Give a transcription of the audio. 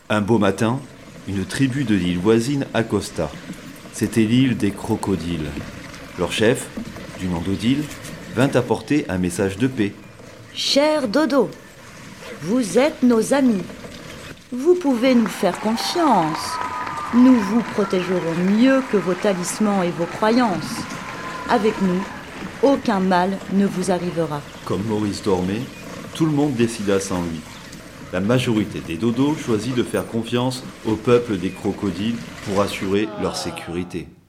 Un beau matin, une tribu de l'île voisine accosta. C'était l'île des crocodiles. Leur chef, du nom d'Odile, vint apporter un message de paix. Cher Dodo, vous êtes nos amis. Vous pouvez nous faire confiance. Nous vous protégerons mieux que vos talismans et vos croyances. Avec nous, aucun mal ne vous arrivera. Comme Maurice dormait, tout le monde décida sans lui. La majorité des dodos choisit de faire confiance au peuple des crocodiles pour assurer leur sécurité.